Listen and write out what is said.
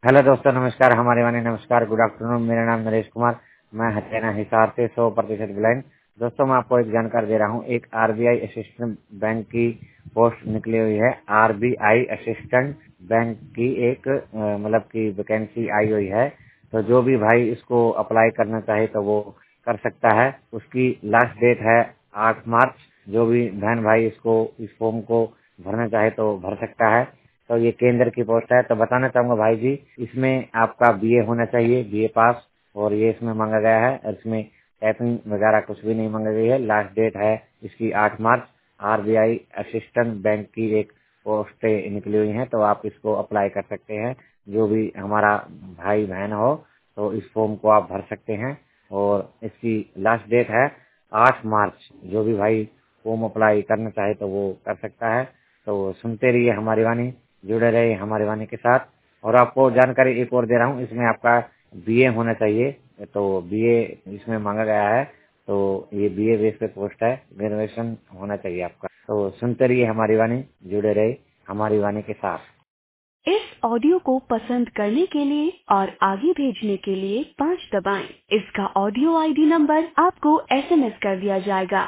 Hello दोस्तों, नमस्कार। हमारे वाले नमस्कार, गुड आफ्टरनून। मेरा नाम नरेश कुमार, मैं हरियाणा हिसार से 100% ब्लाइंड। दोस्तों, मैं आपको एक जानकारी दे रहा हूँ। एक आरबीआई असिस्टेंट बैंक की पोस्ट निकली हुई है। आरबीआई असिस्टेंट बैंक की एक मतलब की वैकेंसी आई हुई है। तो जो भी भाई इसको अप्लाई करना चाहे तो वो कर सकता है। उसकी लास्ट डेट है 8 मार्च। जो भी बहन भाई इस फॉर्म को भरना चाहे तो भर सकता है। तो ये केंद्र की पोस्ट है। तो बताना चाहूंगा भाई जी, इसमें आपका बीए होना चाहिए, बीए पास। और ये इसमें मांगा गया है, और इसमें टाइपिंग वगैरह कुछ भी नहीं मांगा गई है। लास्ट डेट है इसकी 8 मार्च। आरबीआई असिस्टेंट बैंक की एक पोस्ट निकली हुई है, तो आप इसको अप्लाई कर सकते हैं। जो भी हमारा भाई बहन हो तो इस फॉर्म को आप भर सकते हैं। और इसकी लास्ट डेट है 8 मार्च। जो भी भाई फॉर्म अप्लाई करना चाहे तो वो कर सकता है। तो सुनते रहिए हमारी वाणी, जुड़े रहे हमारे वाणी के साथ। और आपको जानकारी एक और दे रहा हूँ, इसमें आपका बीए होना चाहिए। तो बीए इसमें मांगा गया है। तो ये बीए बेस पे पोस्ट है, ग्रेजुएशन होना चाहिए आपका। तो सुनते रहिए हमारी वाणी, जुड़े रहे हमारी वाणी के साथ। इस ऑडियो को पसंद करने के लिए और आगे भेजने के लिए 5 दबाएं। इसका ऑडियो आईडी नंबर आपको एसएमएस कर दिया जाएगा।